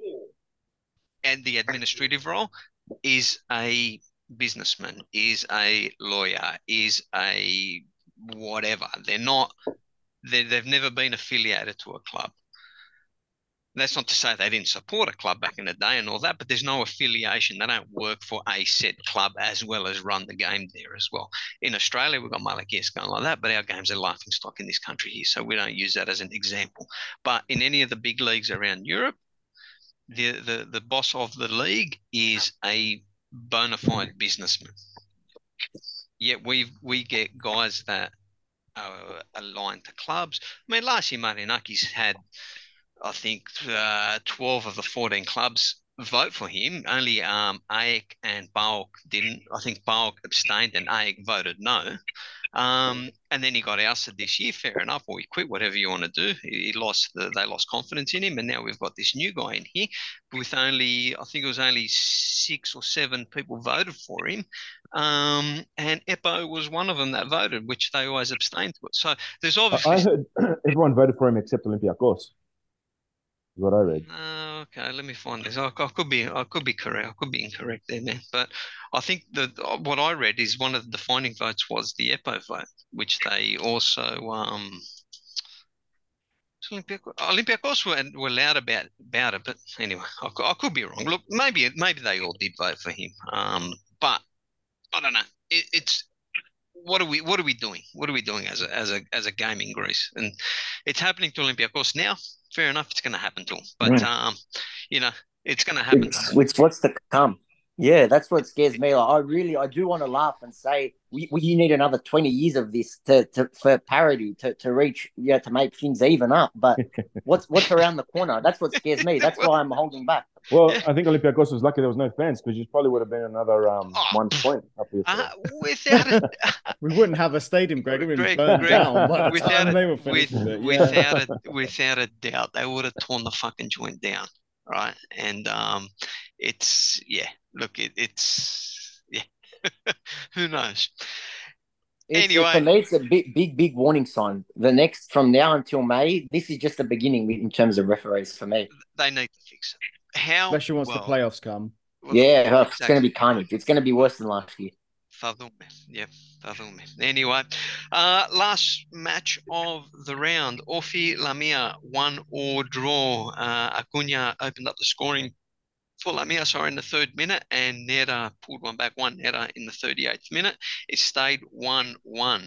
[SPEAKER 1] the administrative role is a businessman, is a lawyer, is a whatever. They've never been affiliated to a club. That's not to say they didn't support a club back in the day and all that, but there's no affiliation. They don't work for a set club as well as run the game there as well. In Australia, we've got Malakias going like that, but our game's a laughing stock in this country here, so we don't use that as an example. But in any of the big leagues around Europe, the boss of the league is a bona fide businessman. Yet we get guys that are aligned to clubs. I mean, last year Marianakis had, I think, 12 of the 14 clubs vote for him. Only AEK and PAOK didn't. I think PAOK abstained and AEK voted no. And then he got ousted this year. Fair enough, or he quit, whatever you want to do. They lost confidence in him, and now we've got this new guy in here with I think it was only 6 or 7 people voted for him. And Eppo was one of them that voted, which they always abstained to it. So there's obviously...
[SPEAKER 4] I heard everyone voted for him except Olympiacos. What I read.
[SPEAKER 1] Okay, let me find this. I could be correct. I could be incorrect there, man. But I think what I read is one of the defining votes was the EPO vote, which they also Olympiacos were loud about it. But anyway, I could be wrong. Look, maybe they all did vote for him. But I don't know. what are we doing? What are we doing as a game in Greece? And it's happening to Olympiacos now. Fair enough, it's going to happen to them. But you know, it's going to happen.
[SPEAKER 3] It's what's to come. Yeah, that's what scares me. Like, I do want to laugh and say you need another 20 years of this for parity to reach, to make things even up. But what's around the corner? That's what scares me. That's why I'm holding back.
[SPEAKER 4] Well, I think Olympiacos was lucky there was no fans because you probably would have been another 1 point up here.
[SPEAKER 1] Without it,
[SPEAKER 2] we wouldn't have a stadium, Greg. It would
[SPEAKER 1] Greg,
[SPEAKER 2] burn down by the
[SPEAKER 1] without
[SPEAKER 2] time
[SPEAKER 1] it,
[SPEAKER 2] they were finished with it.
[SPEAKER 1] without a doubt, they would have torn the fucking joint down, right? And it's look, it's who knows? Anyway,
[SPEAKER 3] for me, it's a big warning sign. The next from now until May, this is just the beginning in terms of referees for me.
[SPEAKER 1] They need to fix it. How?
[SPEAKER 2] Especially once the playoffs come.
[SPEAKER 3] Well, exactly. It's going to be carnage. It's going to be worse than last year.
[SPEAKER 1] Anyway, last match of the round. Ofi Lamia 1-1 draw. Acuna opened up the scoring for Lamia, in the 3rd minute, and Nera pulled one back, Nera in the 38th minute. It stayed 1-1.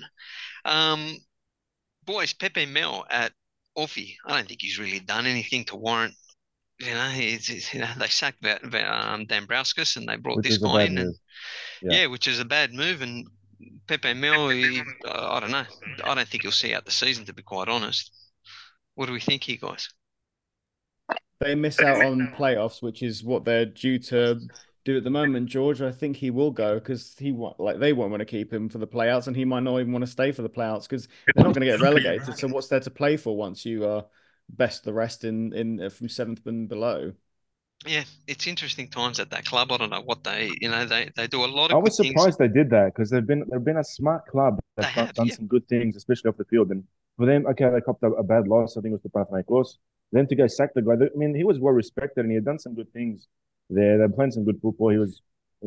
[SPEAKER 1] Boys, Pepe Mel at Ofi, I don't think he's really done anything to warrant. They sacked Dambrauskas and they brought this guy in, and which is a bad move. And Pepe Mel, I don't know. I don't think he'll see out the season, to be quite honest. What do we think here, guys?
[SPEAKER 2] They miss out on playoffs, which is what they're due to do at the moment. George, I think he will go because they won't want to keep him for the playouts, and he might not even want to stay for the playouts because they're not going to get relegated. So what's there to play for once you best the rest in from 7th and below?
[SPEAKER 1] Yeah, it's interesting times at that club. I don't know what they do a lot of.
[SPEAKER 4] I was surprised they did that because they've been a smart club that's done some good things, especially off the field. And for them, okay, they copped a bad loss. I think it was to Panathinaikos. Then to go sack the guy. I mean, he was well respected and he had done some good things there. They played some good football. He was,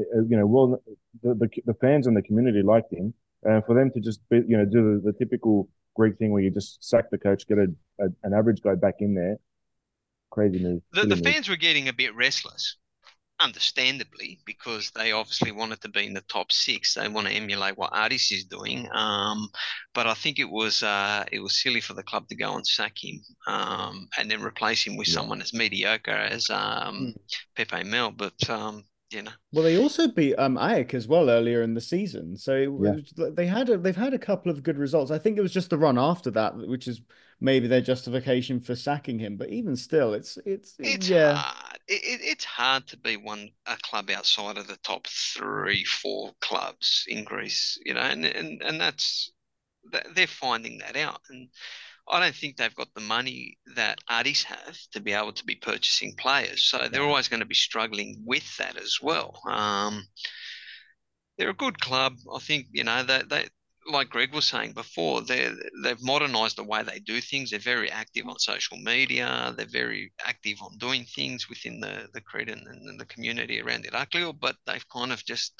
[SPEAKER 4] the fans and the community liked him. And for them to just do the typical Greek thing where you just sack the coach, get an average guy back in there. Crazy move.
[SPEAKER 1] The fans were getting a bit restless, understandably, because they obviously wanted to be in the top 6. They want to emulate what Aris is doing. But I think it was silly for the club to go and sack him and then replace him with someone as mediocre as Pepe Mel. But
[SPEAKER 2] Well, they also beat Ajax as well earlier in the season, so they've had a couple of good results. I think it was just the run after that, which is maybe their justification for sacking him. But even still, it's
[SPEAKER 1] hard. It's hard to be a club outside of the top 3-4 clubs in Greece, and that's they're finding that out. And I don't think they've got the money that Aris have to be able to be purchasing players. So they're always going to be struggling with that as well. They're a good club. I think, they like Greg was saying before, they've modernised the way they do things. They're very active on social media. They're very active on doing things within the Cretan and the community around Iraklio, but they've kind of just,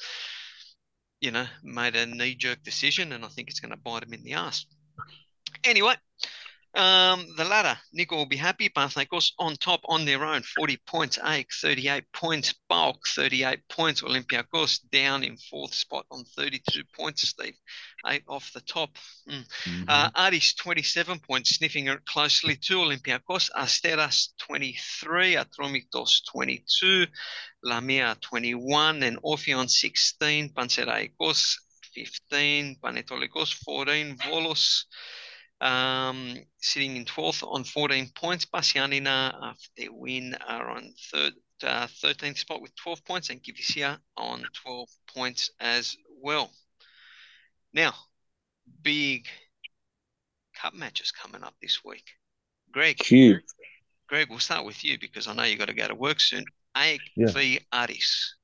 [SPEAKER 1] made a knee-jerk decision, and I think it's going to bite them in the ass. Anyway, the ladder, Nico will be happy. Panathinaikos on top on their own, 40 points. AEK 38 points. PAOK 38 points. Olympiacos down in 4th spot on 32 points. Steve, 8 off the top. Aris 27 points, sniffing it closely to Olympiacos. Asteras 23. Atromitos 22. Lamia 21. And Orpheon 16. Panseraikos 15. Panetolikos 14. Volos sitting in 12th on 14 points. Pasianina, after their win, are on 13th spot with 12 points, and Kivisia on 12 points as well. Now, big cup matches coming up this week. Greg, we'll start with you because I know you got to go to work soon. AEK v Aris.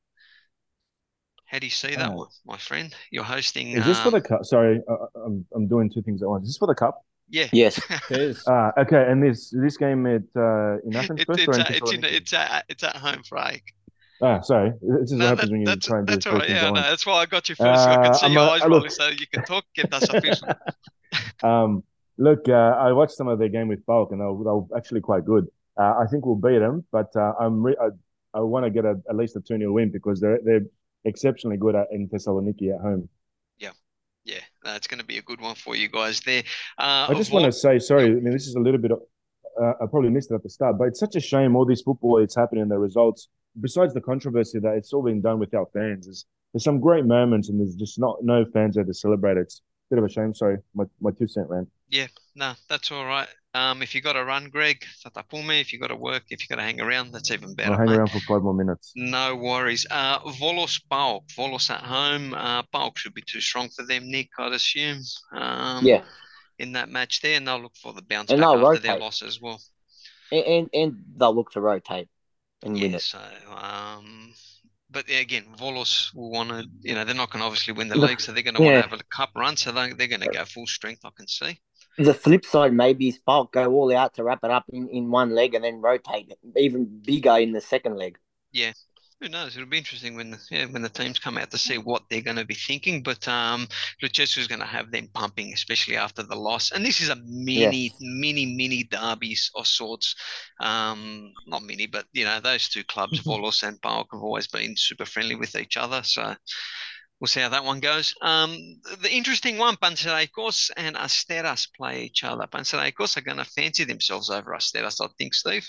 [SPEAKER 1] How do you see that one, my friend? You're hosting.
[SPEAKER 4] Is this for the cup? Sorry, I'm doing 2 things at once. Is this for the cup?
[SPEAKER 1] Yeah.
[SPEAKER 3] Yes.
[SPEAKER 2] It is.
[SPEAKER 4] Okay, and this game in Athens first or in Thessaloniki?
[SPEAKER 1] It's at home for AEK.
[SPEAKER 4] Sorry. This is what happens when you try and do
[SPEAKER 1] that's all right. Yeah, no, that's why I got you first. So I can see your eyes rolling so you can talk, get us official.
[SPEAKER 4] Look, I watched some of their game with PAOK and they were actually quite good. I think we'll beat them, but I want to get at least a 2-0 win because they're exceptionally good in Thessaloniki at home.
[SPEAKER 1] Yeah. It's going to be a good one for you guys there.
[SPEAKER 4] I just want to say, sorry, I mean, this is a little bit, I probably missed it at the start, but it's such a shame all this football, it's happening, the results, besides the controversy that it's all been done without fans. There's some great moments and there's just no fans there to celebrate it. It's a bit of a shame. Sorry, my 2 cent rant.
[SPEAKER 1] Yeah, no, that's all right. If you got to run, Greg, tatapume. If you got to work, if you got to hang around, that's even better,
[SPEAKER 4] I'll hang
[SPEAKER 1] mate.
[SPEAKER 4] around for 5 more minutes.
[SPEAKER 1] No worries. Volos PAOK. Volos at home. PAOK should be too strong for them, Nick, I'd assume.
[SPEAKER 3] Yeah,
[SPEAKER 1] In that match there, and they'll look for the bounce
[SPEAKER 3] and
[SPEAKER 1] back
[SPEAKER 3] they'll
[SPEAKER 1] after their
[SPEAKER 3] rotate,
[SPEAKER 1] loss as well.
[SPEAKER 3] and they'll look to rotate and win
[SPEAKER 1] Yeah,
[SPEAKER 3] it.
[SPEAKER 1] so but again, Volos will want to, they're not going to obviously win the
[SPEAKER 3] Look,
[SPEAKER 1] league, so they're going to want
[SPEAKER 3] yeah.
[SPEAKER 1] to have a cup run, so they're going to go full strength, I can see.
[SPEAKER 3] The flip side maybe is PAOK go all out to wrap it up in one leg and then rotate even bigger in the second leg.
[SPEAKER 1] Yeah. Who knows? It'll be interesting when the teams come out to see what they're going to be thinking. But Lucesu is going to have them pumping, especially after the loss. And this is a mini derbies of sorts. Not mini, but those two clubs, Volos and PAOK, have always been super friendly with each other. So we'll see how that one goes. The interesting one, Panathinaikos and Asteras play each other. Panathinaikos are going to fancy themselves over Asteras, I think, Steve.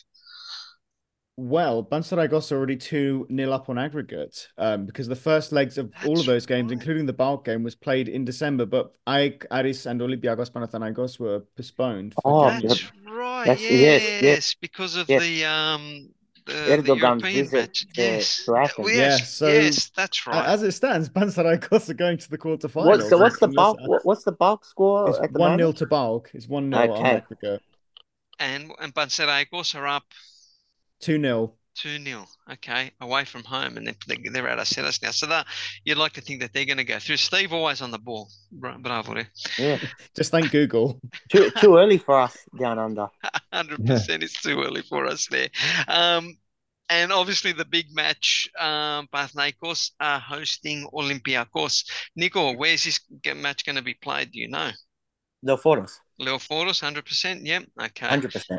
[SPEAKER 2] Well, Panathinaikos are already 2-0 up on aggregate because the first legs of all of those games, including the PAOK game, was played in December, but AEK, Aris, and Olympiacos Panathinaikos were postponed for January.
[SPEAKER 1] That's right.
[SPEAKER 3] That's-
[SPEAKER 1] yes,
[SPEAKER 3] yes.
[SPEAKER 1] because of
[SPEAKER 3] Yes.
[SPEAKER 1] the
[SPEAKER 3] Erdogan's
[SPEAKER 1] European
[SPEAKER 3] visit
[SPEAKER 1] match.
[SPEAKER 3] to
[SPEAKER 1] Yes.
[SPEAKER 3] Athens.
[SPEAKER 1] Oh,
[SPEAKER 2] Yeah,
[SPEAKER 1] yes,
[SPEAKER 2] so
[SPEAKER 1] yes, that's right.
[SPEAKER 2] as it stands, Panathinaikos are going to the quarterfinals.
[SPEAKER 3] What's the PAOK score
[SPEAKER 2] It's
[SPEAKER 3] at the
[SPEAKER 2] 1-0
[SPEAKER 3] moment?
[SPEAKER 2] to PAOK. It's 1-0 on
[SPEAKER 3] Okay.
[SPEAKER 2] aggregate.
[SPEAKER 1] And Panathinaikos are up
[SPEAKER 2] 2-0.
[SPEAKER 1] 2-0. Okay, away from home, and they're out of Asteras now. So that you'd like to think that they're going to go through. Steve always on the ball. Bravo there.
[SPEAKER 3] Yeah.
[SPEAKER 2] Just thank Google.
[SPEAKER 3] Too early for us down under.
[SPEAKER 1] 100%. It's too early for us there. And obviously the big match, Panathinaikos are hosting Olympiacos. Nico, where's this match going to be played? Do you know?
[SPEAKER 3] Leoforos.
[SPEAKER 1] Leoforos, 100%. Yep. Okay.
[SPEAKER 3] 100%.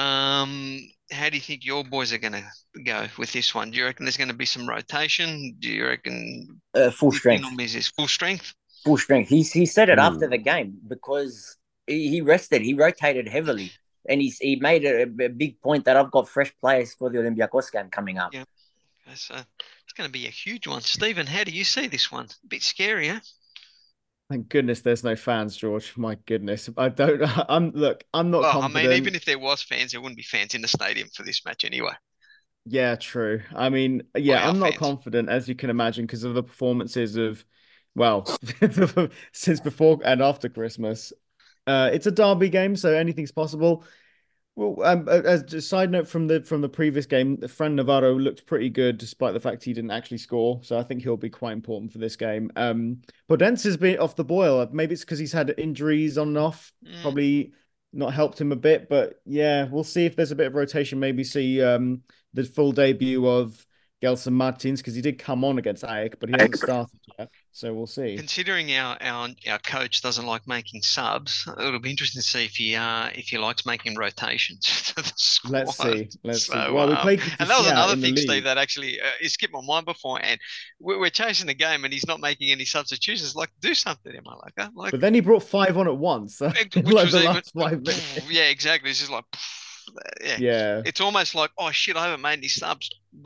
[SPEAKER 1] How do you think your boys are going to go with this one? Do you reckon there's going to be some rotation? Do you reckon
[SPEAKER 3] Full strength?
[SPEAKER 1] Full strength?
[SPEAKER 3] Full strength. He said it after
[SPEAKER 4] Ooh.
[SPEAKER 3] the game because he rested. He rotated heavily. And he made a big point that I've got fresh players for the Olympiacos game coming up.
[SPEAKER 1] Yeah. So it's going to be a huge one. Stephen, how do you see this one? A bit scary, huh?
[SPEAKER 2] Thank goodness there's no fans, George. My goodness. I'm not confident.
[SPEAKER 1] I mean, even if there was fans, there wouldn't be fans in the stadium for this match anyway.
[SPEAKER 2] Yeah, true. I mean, yeah, I'm not
[SPEAKER 1] fans.
[SPEAKER 2] confident, as you can imagine, because of the performances of, well, since before and after Christmas. It's a derby game, so anything's possible. Well, as a side note from the previous game, Fran Navarro looked pretty good despite the fact he didn't actually score. So I think he'll be quite important for this game. Podence has been off the boil. Maybe it's because he's had injuries on and off. Probably not helped him a bit. But yeah, we'll see if there's a bit of rotation. Maybe see the full debut of Gelson Martins because he did come on against AEK, but he hasn't started yet. So we'll see.
[SPEAKER 1] Considering our coach doesn't like making subs, it'll be interesting to see if he likes making rotations to the squad.
[SPEAKER 2] Let's see.
[SPEAKER 1] So,
[SPEAKER 2] well, we played
[SPEAKER 1] and that was another
[SPEAKER 2] in the
[SPEAKER 1] thing,
[SPEAKER 2] league.
[SPEAKER 1] Steve, that actually it skipped my mind before. And we're chasing the game, and he's not making any substitutions. Like, do something, am I like that? Like,
[SPEAKER 2] but then he brought 5 on at once. So
[SPEAKER 1] which
[SPEAKER 2] like
[SPEAKER 1] was
[SPEAKER 2] the
[SPEAKER 1] even,
[SPEAKER 2] last 5 minutes.
[SPEAKER 1] yeah, exactly. It's just like,
[SPEAKER 2] Yeah.
[SPEAKER 1] It's almost like, oh shit, I haven't made any subs.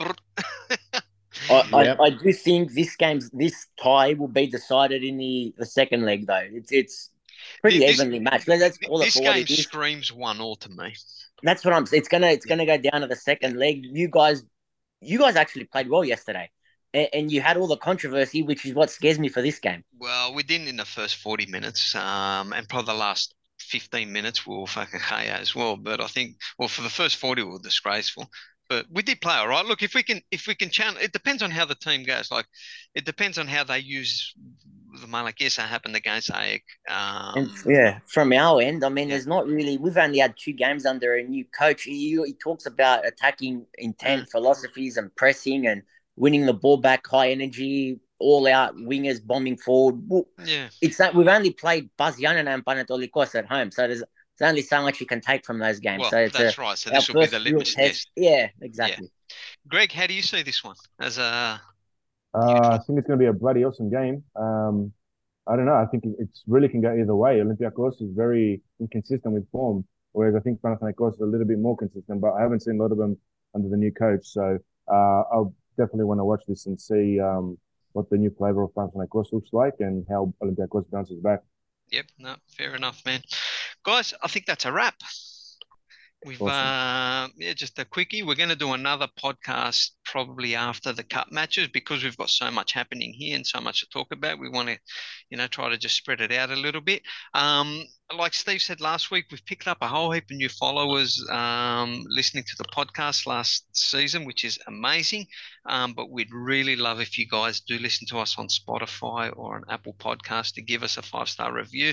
[SPEAKER 3] I do think this tie will be decided in the second leg though. It's pretty evenly matched. Let's call it
[SPEAKER 1] this
[SPEAKER 3] for what
[SPEAKER 1] game
[SPEAKER 3] it is.
[SPEAKER 1] screams 1-1 to me.
[SPEAKER 3] That's what I'm saying. It's gonna go down to the second leg. You guys actually played well yesterday, and you had all the controversy, which is what scares me for this game.
[SPEAKER 1] Well, we didn't in the first 40 minutes, and probably the last 15 minutes we were fucking high as well. But I think, well, for the first 40 we were disgraceful. But we did play all right. Look, if we can channel, it depends on how the team goes. Like, it depends on how they use the money. Like, yes, that happened against AEK.
[SPEAKER 3] And from our end, I mean, there's not really. We've only had 2 games under a new coach. He talks about attacking intent, philosophies, and pressing and winning the ball back, high energy, all out wingers bombing forward. It's that we've only played Baziana and Panathinaikos at home, so there's only so much you can take from those games.
[SPEAKER 1] Well,
[SPEAKER 3] so
[SPEAKER 1] that's right. So this will be the litmus test.
[SPEAKER 3] Yeah, exactly.
[SPEAKER 1] Yeah. Greg, how do you see this one? As a
[SPEAKER 4] I think it's going to be a bloody awesome game. I don't know. I think it's really can go either way. Olympiacos is very inconsistent with form, whereas I think Panathinaikos is a little bit more consistent. But I haven't seen a lot of them under the new coach, so I'll definitely want to watch this and see what the new flavor of Panathinaikos looks like and how Olympiacos bounces back.
[SPEAKER 1] Yep, no, fair enough, man. Guys, I think that's a wrap. We've
[SPEAKER 4] Awesome.
[SPEAKER 1] yeah, just a quickie. We're going to do another podcast probably after the cup matches because we've got so much happening here and so much to talk about. We want to, try to just spread it out a little bit. Like Steve said last week, we've picked up a whole heap of new followers listening to the podcast last season, which is amazing. But we'd really love if you guys do listen to us on Spotify or an Apple podcast to give us a 5-star review.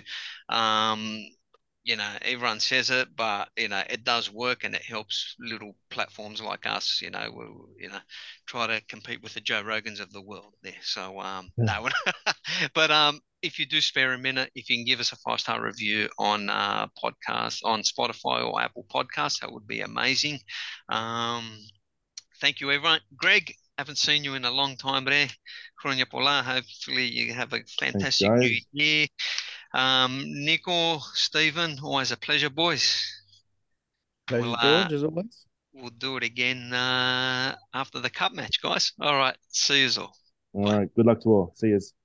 [SPEAKER 1] Everyone says it, but it does work and it helps little platforms like us, try to compete with the Joe Rogans of the world there. So no, but if you do spare a minute, if you can give us a 5-star review on podcast on Spotify or Apple Podcasts, that would be amazing. Thank you, everyone. Greg, haven't seen you in a long time, bre. Kronya Pola. Hopefully you have a fantastic new year. Nico, Stephen, always a pleasure, boys.
[SPEAKER 2] Pleasure, George, as always.
[SPEAKER 1] We'll do it again after the cup match, guys. All right. See you all.
[SPEAKER 4] All right. Good luck to all. See you.